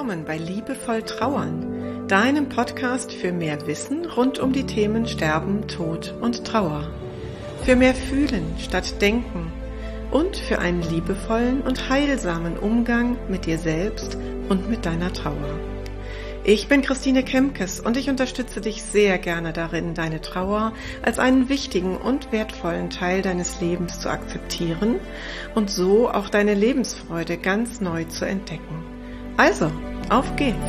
Willkommen bei Liebevoll Trauern, deinem Podcast für mehr Wissen rund um die Themen Sterben, Tod und Trauer. Für mehr Fühlen statt Denken und für einen liebevollen und heilsamen Umgang mit dir selbst und mit deiner Trauer. Ich bin Christine Kemkes und ich unterstütze dich sehr gerne darin, deine Trauer als einen wichtigen und wertvollen Teil deines Lebens zu akzeptieren und so auch deine Lebensfreude ganz neu zu entdecken. Also, auf geht's!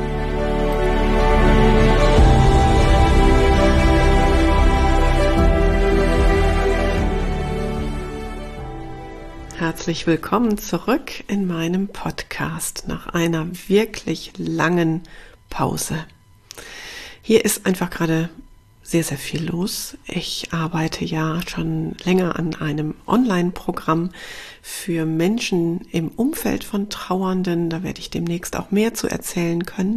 Herzlich willkommen zurück in meinem Podcast nach einer wirklich langen Pause. Hier ist einfach gerade sehr, sehr viel los. Ich arbeite ja schon länger an einem Online-Programm für Menschen im Umfeld von Trauernden. Da werde ich demnächst auch mehr zu erzählen können.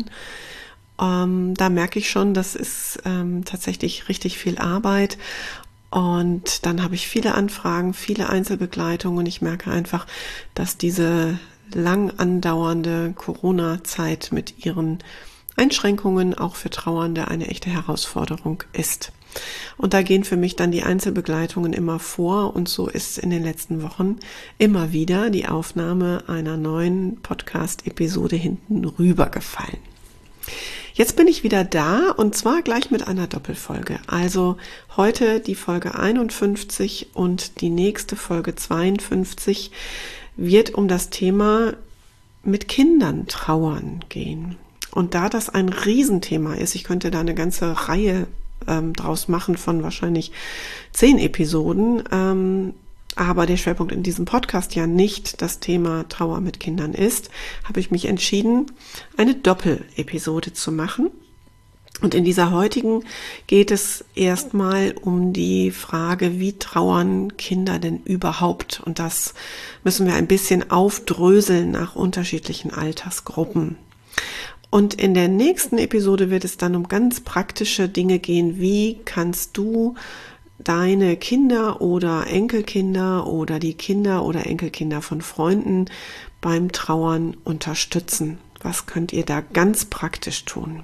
Da merke ich schon, das ist tatsächlich richtig viel Arbeit. Und dann habe ich viele Anfragen, viele Einzelbegleitungen und ich merke einfach, dass diese lang andauernde Corona-Zeit mit ihren Einschränkungen auch für Trauernde eine echte Herausforderung ist. Und da gehen für mich dann die Einzelbegleitungen immer vor und so ist in den letzten Wochen immer wieder die Aufnahme einer neuen Podcast-Episode hinten rübergefallen. Jetzt bin ich wieder da und zwar gleich mit einer Doppelfolge. Also heute die Folge 51 und die nächste Folge 52 wird um das Thema mit Kindern trauern gehen. Und da das ein Riesenthema ist, ich könnte da eine ganze Reihe draus machen von wahrscheinlich 10 Episoden, aber der Schwerpunkt in diesem Podcast ja nicht das Thema Trauer mit Kindern ist, habe ich mich entschieden, eine Doppelepisode zu machen. Und in dieser heutigen geht es erstmal um die Frage, wie trauern Kinder denn überhaupt? Und das müssen wir ein bisschen aufdröseln nach unterschiedlichen Altersgruppen. Und in der nächsten Episode wird es dann um ganz praktische Dinge gehen. Wie kannst du deine Kinder oder Enkelkinder oder die Kinder oder Enkelkinder von Freunden beim Trauern unterstützen? Was könnt ihr da ganz praktisch tun?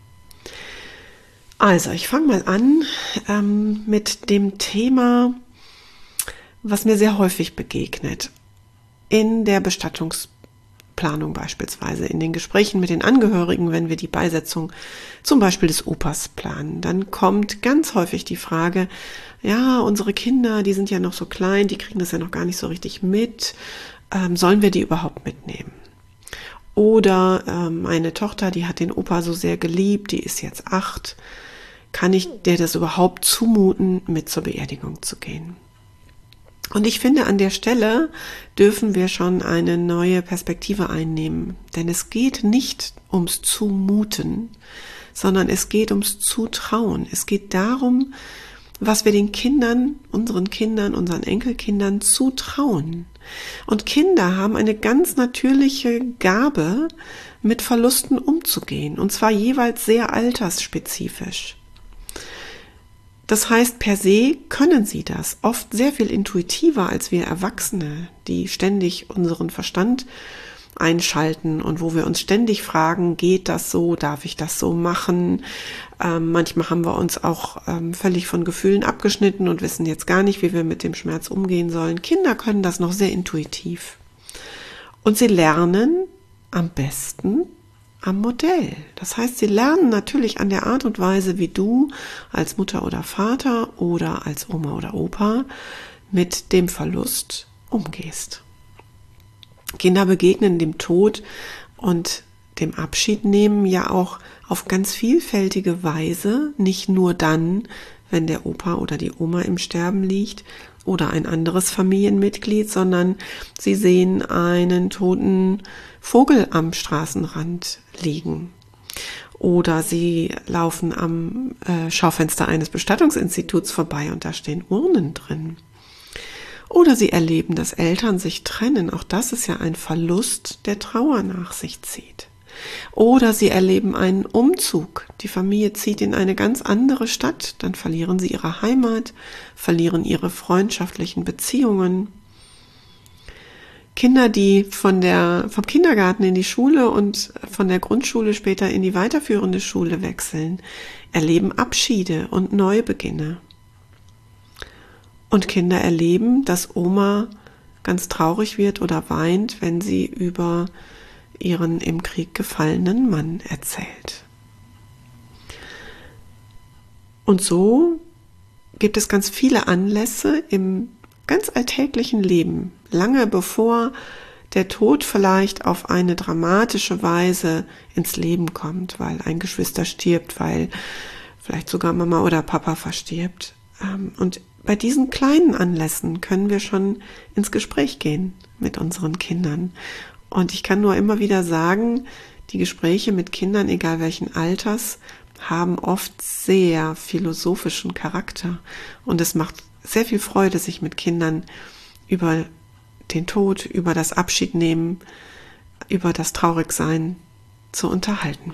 Also, ich fange mal an mit dem Thema, was mir sehr häufig begegnet. In der Bestattungsplanung beispielsweise, in den Gesprächen mit den Angehörigen, wenn wir die Beisetzung zum Beispiel des Opas planen, dann kommt ganz häufig die Frage, ja, unsere Kinder, die sind ja noch so klein, die kriegen das ja noch gar nicht so richtig mit, sollen wir die überhaupt mitnehmen? Oder meine Tochter, die hat den Opa so sehr geliebt, die ist jetzt 8, kann ich der das überhaupt zumuten, mit zur Beerdigung zu gehen? Und ich finde, an der Stelle dürfen wir schon eine neue Perspektive einnehmen. Denn es geht nicht ums Zumuten, sondern es geht ums Zutrauen. Es geht darum, was wir den Kindern, unseren Enkelkindern zutrauen. Und Kinder haben eine ganz natürliche Gabe, mit Verlusten umzugehen. Und zwar jeweils sehr altersspezifisch. Das heißt, per se können sie das, oft sehr viel intuitiver als wir Erwachsene, die ständig unseren Verstand einschalten und wo wir uns ständig fragen, geht das so, darf ich das so machen? Manchmal haben wir uns auch völlig von Gefühlen abgeschnitten und wissen jetzt gar nicht, wie wir mit dem Schmerz umgehen sollen. Kinder können das noch sehr intuitiv. Und sie lernen am besten am Modell. Das heißt, sie lernen natürlich an der Art und Weise, wie du als Mutter oder Vater oder als Oma oder Opa mit dem Verlust umgehst. Kinder begegnen dem Tod und dem Abschied nehmen ja auch auf ganz vielfältige Weise, nicht nur dann, wenn der Opa oder die Oma im Sterben liegt oder ein anderes Familienmitglied, sondern sie sehen einen toten Vogel am Straßenrand liegen. Oder sie laufen am Schaufenster eines Bestattungsinstituts vorbei und da stehen Urnen drin. Oder sie erleben, dass Eltern sich trennen. Auch das ist ja ein Verlust, der Trauer nach sich zieht. Oder sie erleben einen Umzug. Die Familie zieht in eine ganz andere Stadt. Dann verlieren sie ihre Heimat, verlieren ihre freundschaftlichen Beziehungen. Kinder, die vom Kindergarten in die Schule und von der Grundschule später in die weiterführende Schule wechseln, erleben Abschiede und Neubeginne. Und Kinder erleben, dass Oma ganz traurig wird oder weint, wenn sie über ihren im Krieg gefallenen Mann erzählt. Und so gibt es ganz viele Anlässe im ganz alltäglichen Leben, lange bevor der Tod vielleicht auf eine dramatische Weise ins Leben kommt, weil ein Geschwister stirbt, weil vielleicht sogar Mama oder Papa verstirbt. Und bei diesen kleinen Anlässen können wir schon ins Gespräch gehen mit unseren Kindern. Und ich kann nur immer wieder sagen, die Gespräche mit Kindern, egal welchen Alters, haben oft sehr philosophischen Charakter. Und es macht sehr viel Freude, sich mit Kindern über den Tod, über das Abschiednehmen, über das Traurigsein zu unterhalten.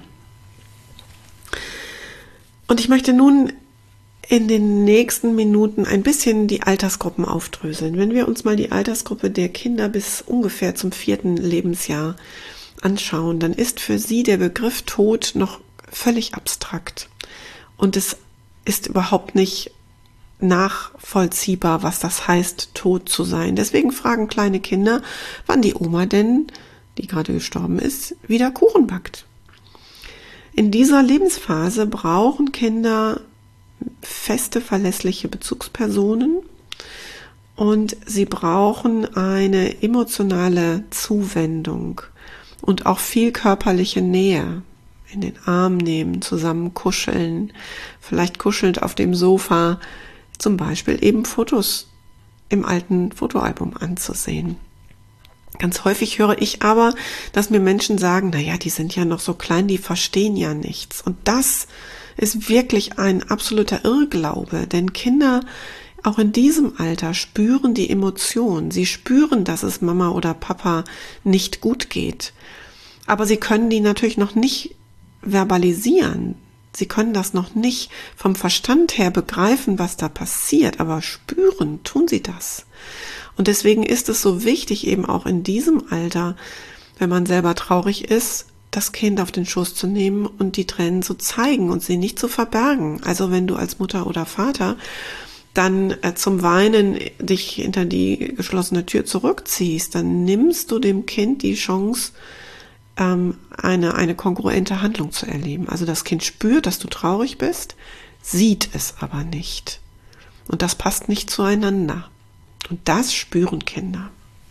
Und ich möchte nun in den nächsten Minuten ein bisschen die Altersgruppen aufdröseln. Wenn wir uns mal die Altersgruppe der Kinder bis ungefähr zum 4. Lebensjahr anschauen, dann ist für sie der Begriff Tod noch völlig abstrakt. Und es ist überhaupt nicht nachvollziehbar, was das heißt, tot zu sein. Deswegen fragen kleine Kinder, wann die Oma denn, die gerade gestorben ist, wieder Kuchen backt. In dieser Lebensphase brauchen Kinder feste, verlässliche Bezugspersonen und sie brauchen eine emotionale Zuwendung und auch viel körperliche Nähe. In den Arm nehmen, zusammen kuscheln, vielleicht kuschelnd auf dem Sofa, zum Beispiel eben Fotos im alten Fotoalbum anzusehen. Ganz häufig höre ich aber, dass mir Menschen sagen, naja, die sind ja noch so klein, die verstehen ja nichts. Und das ist wirklich ein absoluter Irrglaube, denn Kinder auch in diesem Alter spüren die Emotion. Sie spüren, dass es Mama oder Papa nicht gut geht. Aber sie können die natürlich noch nicht verbalisieren. Sie können das noch nicht vom Verstand her begreifen, was da passiert, aber spüren tun sie das. Und deswegen ist es so wichtig, eben auch in diesem Alter, wenn man selber traurig ist, das Kind auf den Schoß zu nehmen und die Tränen zu zeigen und sie nicht zu verbergen. Also wenn du als Mutter oder Vater dann zum Weinen dich hinter die geschlossene Tür zurückziehst, dann nimmst du dem Kind die Chance, eine kongruente Handlung zu erleben. Also das Kind spürt, dass du traurig bist, sieht es aber nicht. Und das passt nicht zueinander. Und das spüren Kinder.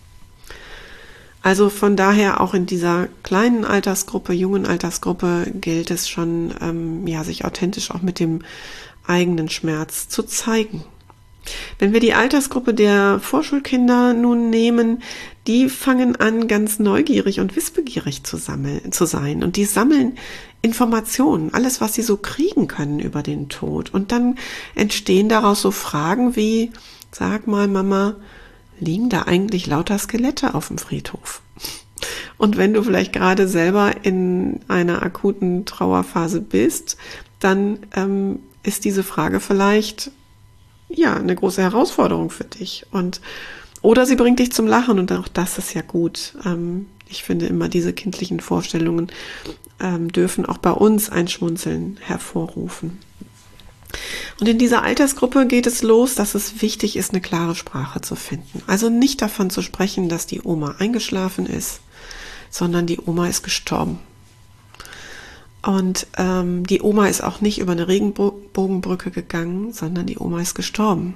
Also von daher auch in dieser kleinen Altersgruppe, jungen Altersgruppe gilt es schon, sich authentisch auch mit dem eigenen Schmerz zu zeigen. Wenn wir die Altersgruppe der Vorschulkinder nun nehmen, die fangen an, ganz neugierig und wissbegierig zu sein. Und die sammeln Informationen, alles, was sie so kriegen können über den Tod. Und dann entstehen daraus so Fragen wie, sag mal, Mama, liegen da eigentlich lauter Skelette auf dem Friedhof? Und wenn du vielleicht gerade selber in einer akuten Trauerphase bist, dann ist diese Frage vielleicht eine große Herausforderung für dich. Oder sie bringt dich zum Lachen und auch das ist ja gut. Ich finde immer, diese kindlichen Vorstellungen dürfen auch bei uns ein Schmunzeln hervorrufen. Und in dieser Altersgruppe geht es los, dass es wichtig ist, eine klare Sprache zu finden. Also nicht davon zu sprechen, dass die Oma eingeschlafen ist, sondern die Oma ist gestorben. Und die Oma ist auch nicht über eine Regenbogenbrücke gegangen, sondern die Oma ist gestorben.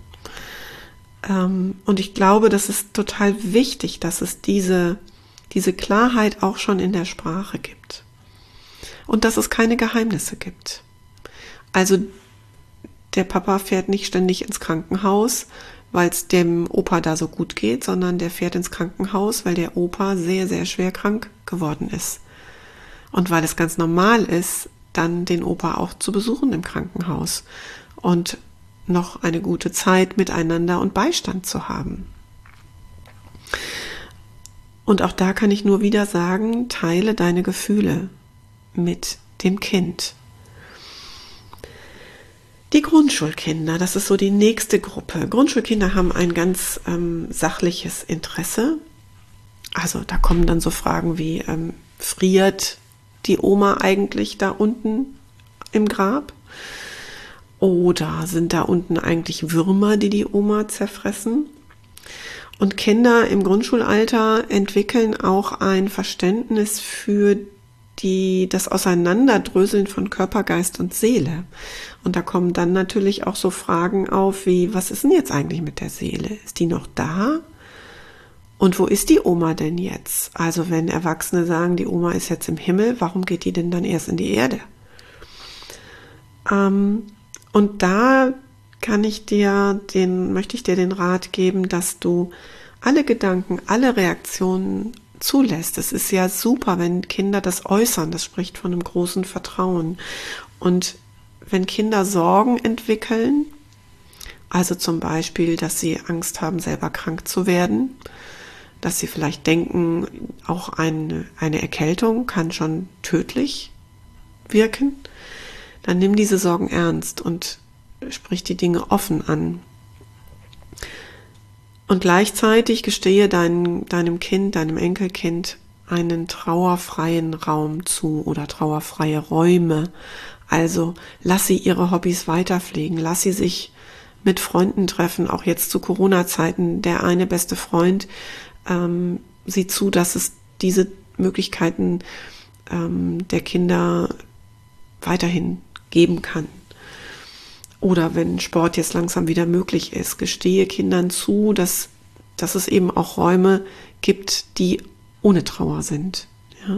Und ich glaube, das ist total wichtig, dass es diese Klarheit auch schon in der Sprache gibt. Und dass es keine Geheimnisse gibt. Also der Papa fährt nicht ständig ins Krankenhaus, weil es dem Opa da so gut geht, sondern der fährt ins Krankenhaus, weil der Opa sehr, sehr schwer krank geworden ist. Und weil es ganz normal ist, dann den Opa auch zu besuchen im Krankenhaus und noch eine gute Zeit miteinander und Beistand zu haben. Und auch da kann ich nur wieder sagen, teile deine Gefühle mit dem Kind. Die Grundschulkinder, das ist so die nächste Gruppe. Grundschulkinder haben ein ganz sachliches Interesse Also da kommen dann so Fragen wie, friert die Oma eigentlich da unten im Grab? Oder sind da unten eigentlich Würmer, die die Oma zerfressen? Und Kinder im Grundschulalter entwickeln auch ein Verständnis für das Auseinanderdröseln von Körper, Geist und Seele. Und da kommen dann natürlich auch so Fragen auf wie, was ist denn jetzt eigentlich mit der Seele? Ist die noch da? Und wo ist die Oma denn jetzt? Also wenn Erwachsene sagen, die Oma ist jetzt im Himmel, warum geht die denn dann erst in die Erde? Und da möchte ich dir den Rat geben, dass du alle Gedanken, alle Reaktionen zulässt. Es ist ja super, wenn Kinder das äußern. Das spricht von einem großen Vertrauen. Und wenn Kinder Sorgen entwickeln, also zum Beispiel, dass sie Angst haben, selber krank zu werden, dass sie vielleicht denken, auch eine Erkältung kann schon tödlich wirken, dann nimm diese Sorgen ernst und sprich die Dinge offen an. Und gleichzeitig gestehe deinem Kind, deinem Enkelkind einen trauerfreien Raum zu oder trauerfreie Räume. Also lass sie ihre Hobbys weiterpflegen, lass sie sich mit Freunden treffen, auch jetzt zu Corona-Zeiten. Der eine beste Freund sieht zu, dass es diese Möglichkeiten der Kinder weiterhin geben kann. Oder wenn Sport jetzt langsam wieder möglich ist, gestehe Kindern zu, dass es eben auch Räume gibt, die ohne Trauer sind. Ja.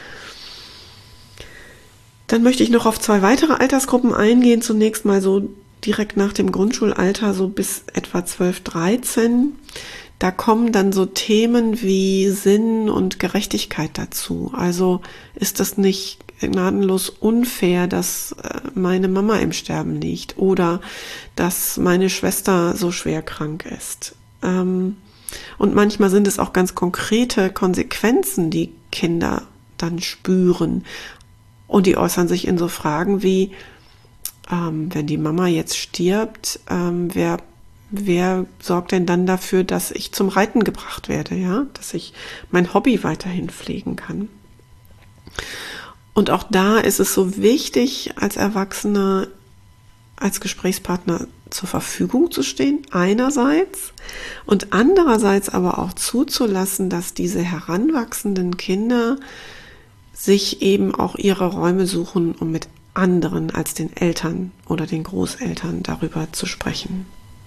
Dann möchte ich noch auf 2 weitere Altersgruppen eingehen. Zunächst mal so direkt nach dem Grundschulalter, so bis etwa 12, 13. Da kommen dann so Themen wie Sinn und Gerechtigkeit dazu. Also ist das nicht gnadenlos unfair, dass meine Mama im Sterben liegt oder dass meine Schwester so schwer krank ist. Und manchmal sind es auch ganz konkrete Konsequenzen, die Kinder dann spüren. Und die äußern sich in so Fragen wie, wenn die Mama jetzt stirbt, wer sorgt denn dann dafür, dass ich zum Reiten gebracht werde, ja, dass ich mein Hobby weiterhin pflegen kann? Und auch da ist es so wichtig, als Erwachsener, als Gesprächspartner zur Verfügung zu stehen, einerseits, und andererseits aber auch zuzulassen, dass diese heranwachsenden Kinder sich eben auch ihre Räume suchen, um mit anderen als den Eltern oder den Großeltern darüber zu sprechen.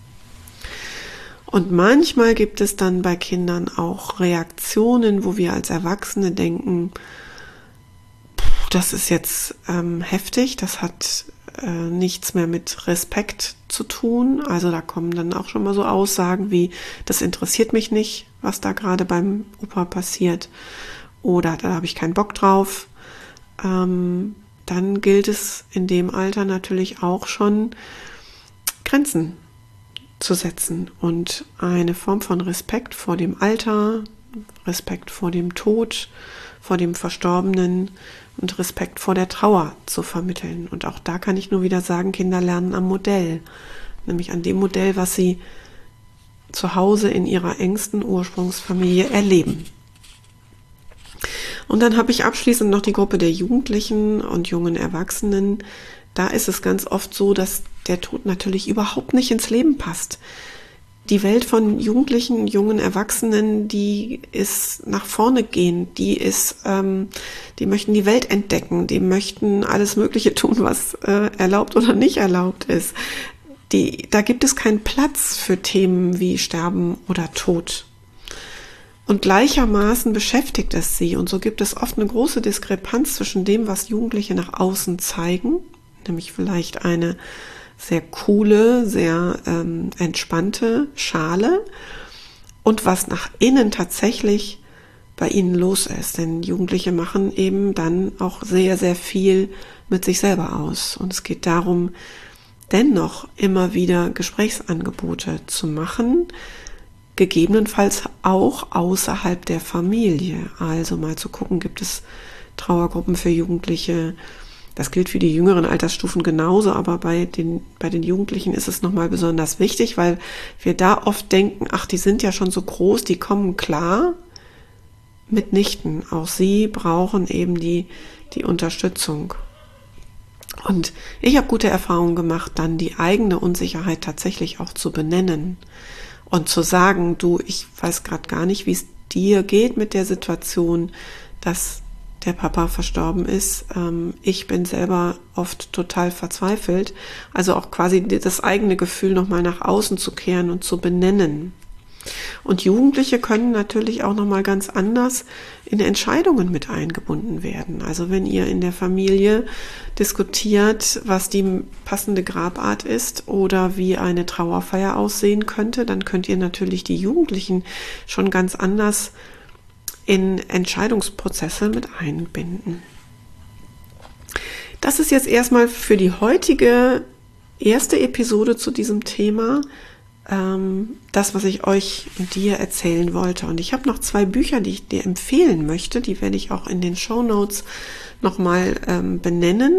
Und manchmal gibt es dann bei Kindern auch Reaktionen, wo wir als Erwachsene denken, das ist jetzt heftig, das hat nichts mehr mit Respekt zu tun. Also da kommen dann auch schon mal so Aussagen wie, das interessiert mich nicht, was da gerade beim Opa passiert. Oder da habe ich keinen Bock drauf. Dann gilt es in dem Alter natürlich auch schon, Grenzen zu setzen und eine Form von Respekt vor dem Alter, Respekt vor dem Tod, vor dem Verstorbenen und Respekt vor der Trauer zu vermitteln. Und auch da kann ich nur wieder sagen, Kinder lernen am Modell, nämlich an dem Modell, was sie zu Hause in ihrer engsten Ursprungsfamilie erleben. Und dann habe ich abschließend noch die Gruppe der Jugendlichen und jungen Erwachsenen. Da ist es ganz oft so, dass der Tod natürlich überhaupt nicht ins Leben passt. Die Welt von Jugendlichen, jungen Erwachsenen, die ist nach vorne gehend, die möchten die Welt entdecken, die möchten alles Mögliche tun, was erlaubt oder nicht erlaubt ist. Da gibt es keinen Platz für Themen wie Sterben oder Tod. Und gleichermaßen beschäftigt es sie. Und so gibt es oft eine große Diskrepanz zwischen dem, was Jugendliche nach außen zeigen, nämlich vielleicht eine sehr coole, sehr entspannte Schale, und was nach innen tatsächlich bei ihnen los ist. Denn Jugendliche machen eben dann auch sehr, sehr viel mit sich selber aus. Und es geht darum, dennoch immer wieder Gesprächsangebote zu machen, gegebenenfalls auch außerhalb der Familie. Also mal zu gucken, gibt es Trauergruppen für Jugendliche. Das gilt für die jüngeren Altersstufen genauso, aber bei den Jugendlichen ist es nochmal besonders wichtig, weil wir da oft denken, ach, die sind ja schon so groß, die kommen klar. mitnichten. Auch sie brauchen eben die Unterstützung. Und ich habe gute Erfahrungen gemacht, dann die eigene Unsicherheit tatsächlich auch zu benennen und zu sagen, du, ich weiß gerade gar nicht, wie es dir geht mit der Situation, dass der Papa verstorben ist. Ich bin selber oft total verzweifelt. Also auch quasi das eigene Gefühl nochmal nach außen zu kehren und zu benennen. Und Jugendliche können natürlich auch nochmal ganz anders in Entscheidungen mit eingebunden werden. Also wenn ihr in der Familie diskutiert, was die passende Grabart ist oder wie eine Trauerfeier aussehen könnte, dann könnt ihr natürlich die Jugendlichen schon ganz anders in Entscheidungsprozesse mit einbinden. Das ist jetzt erstmal für die heutige erste Episode zu diesem Thema das, was ich euch und dir erzählen wollte. Und ich habe noch 2 Bücher, die ich dir empfehlen möchte. Die werde ich auch in den Shownotes nochmal benennen.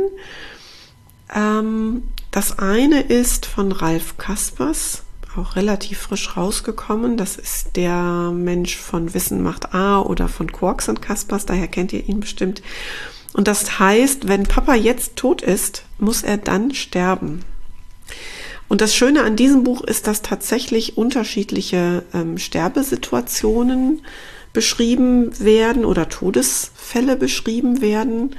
Das eine ist von Ralf Kaspers, auch relativ frisch rausgekommen. Das ist der Mensch von Wissen macht A oder von Quarks und Kaspers, daher kennt ihr ihn bestimmt. Und das heißt, wenn Papa jetzt tot ist, muss er dann sterben. Und das Schöne an diesem Buch ist, dass tatsächlich unterschiedliche Sterbesituationen beschrieben werden oder Todesfälle beschrieben werden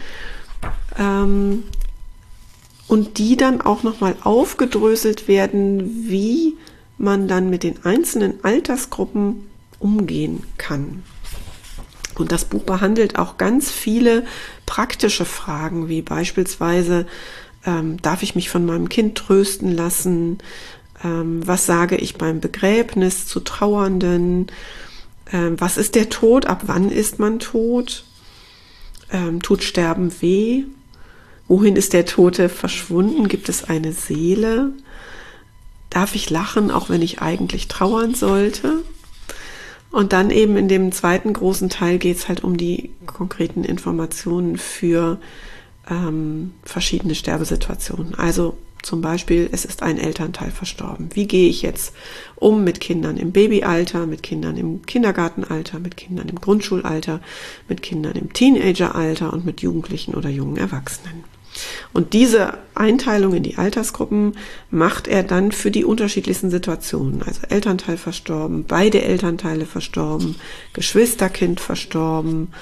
und die dann auch nochmal aufgedröselt werden, wie man dann mit den einzelnen Altersgruppen umgehen kann. Und das Buch behandelt auch ganz viele praktische Fragen, wie beispielsweise, darf ich mich von meinem Kind trösten lassen? Was sage ich beim Begräbnis zu Trauernden? Was ist der Tod? Ab wann ist man tot? Tut Sterben weh? Wohin ist der Tote verschwunden? Gibt es eine Seele? Darf ich lachen, auch wenn ich eigentlich trauern sollte? Und dann eben in dem zweiten großen Teil geht es halt um die konkreten Informationen für verschiedene Sterbesituationen. Also zum Beispiel, es ist ein Elternteil verstorben. Wie gehe ich jetzt um mit Kindern im Babyalter, mit Kindern im Kindergartenalter, mit Kindern im Grundschulalter, mit Kindern im Teenageralter und mit Jugendlichen oder jungen Erwachsenen? Und diese Einteilung in die Altersgruppen macht er dann für die unterschiedlichsten Situationen. Also Elternteil verstorben, beide Elternteile verstorben, Geschwisterkind verstorben,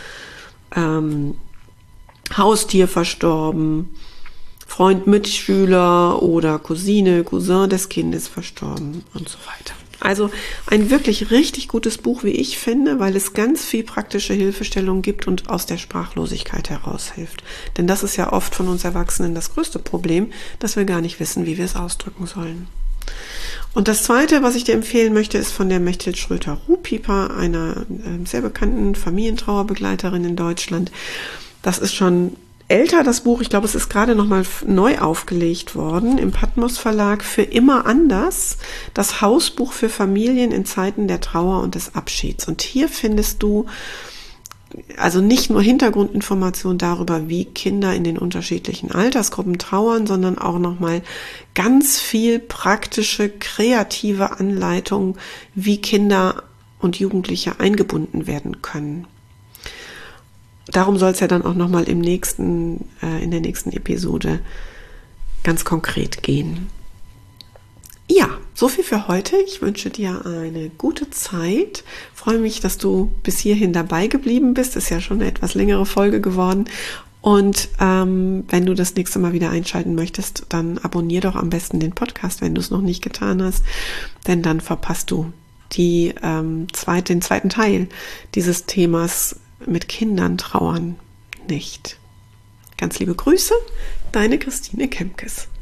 Haustier verstorben, Freund, Mitschüler oder Cousine, Cousin des Kindes verstorben und so weiter. Also ein wirklich richtig gutes Buch, wie ich finde, weil es ganz viel praktische Hilfestellung gibt und aus der Sprachlosigkeit heraushilft. Denn das ist ja oft von uns Erwachsenen das größte Problem, dass wir gar nicht wissen, wie wir es ausdrücken sollen. Und das Zweite, was ich dir empfehlen möchte, ist von der Mechthild Schröter-Ruhpieper, einer sehr bekannten Familientrauerbegleiterin in Deutschland. Das ist schon älter, das Buch. Ich glaube, es ist gerade nochmal neu aufgelegt worden im Patmos Verlag für immer anders. Das Hausbuch für Familien in Zeiten der Trauer und des Abschieds. Und hier findest du also nicht nur Hintergrundinformationen darüber, wie Kinder in den unterschiedlichen Altersgruppen trauern, sondern auch nochmal ganz viel praktische, kreative Anleitungen, wie Kinder und Jugendliche eingebunden werden können. Darum soll es ja dann auch nochmal in der nächsten Episode ganz konkret gehen. Ja, so viel für heute. Ich wünsche dir eine gute Zeit. Freue mich, dass du bis hierhin dabei geblieben bist. Ist ja schon eine etwas längere Folge geworden. Und wenn du das nächste Mal wieder einschalten möchtest, dann abonnier doch am besten den Podcast, wenn du es noch nicht getan hast. Denn dann verpasst du den zweiten Teil dieses Themas mit Kindern trauern nicht. Ganz liebe Grüße, deine Christine Kemkes.